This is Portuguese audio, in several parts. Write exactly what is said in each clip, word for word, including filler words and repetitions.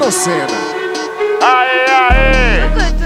Senna. Aê, aê!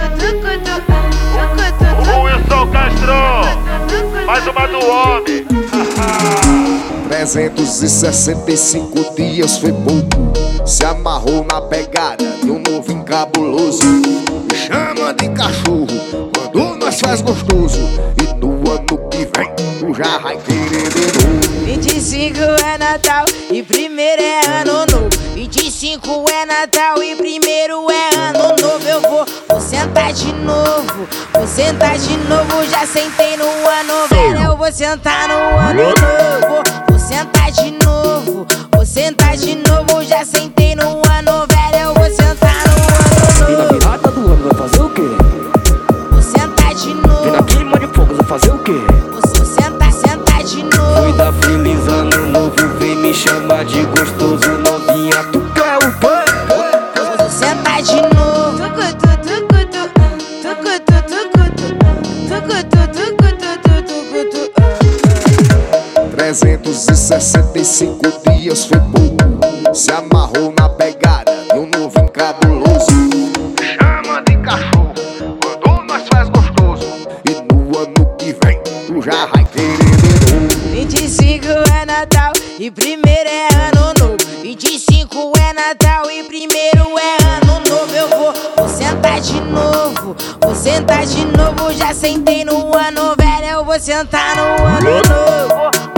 O Wilson Castro, mais uma do homem. trezentos e sessenta e cinco dias foi pouco. Se amarrou na pegada de um novo encabuloso. Me chama de cachorro quando nós faz gostoso. E no ano que vem tu já vai querer de novo. vinte e cinco é Natal e primeiro é ano novo. vinte e cinco é Natal e primeiro é ano novo. Eu vou, vou sentar de novo, vou sentar de novo. Já sentei no ano velho, eu vou sentar no ano novo. Vou sentar de novo, vou sentar de novo. Já sentei no ano velho, eu vou sentar no ano E na novo. virada do ano vai fazer o quê? Vou sentar de E novo, na queima de fogo vai fazer o quê? vou sentar, sentar de Fui novo. dar feliz ano novo, vem me chamar de gostoso. Novinha, tu quer o quê? Vou sentar de novo. trezentos e sessenta e cinco dias foi pouco. Se amarrou na pegada de um novo encabuloso. Chama de cachorro quando nós faz gostoso. E no ano que vem tu já vai querer de novo. vinte e cinco é Natal e primeiro é ano novo. vinte e cinco é Natal e primeiro é ano novo. Eu vou, vou sentar de novo, vou sentar de novo. Já sentei no ano velho, eu vou sentar no ano novo.